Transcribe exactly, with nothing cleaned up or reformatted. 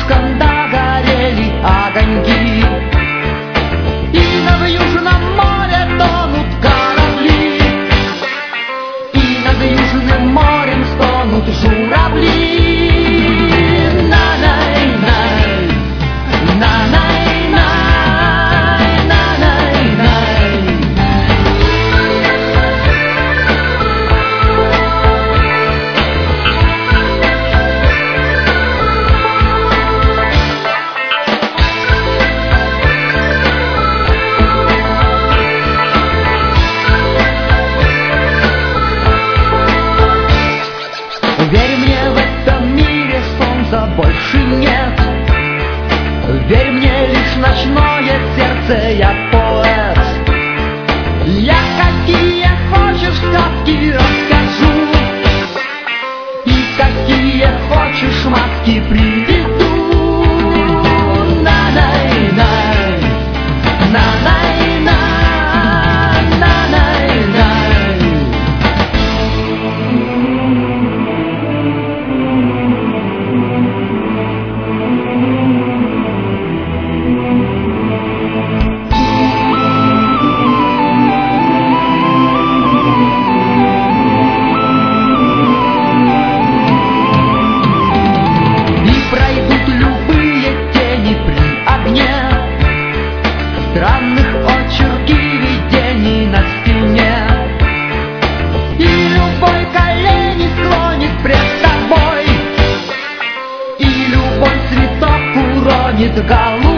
слишком догорели огоньки, и над Южным морем тонут корабли, и над Южным морем стонут журавли. Верь мне, в этом мире солнца больше нет. Верь мне, лишь ночное сердце, я поэт. Я какие хочешь сказки расскажу, и какие хочешь маски приведу. На-най-най, на-най-най, на-най-най. Странных очерки видений на стене, и любой колени склонит пред тобой, и любой цветок уронит голову.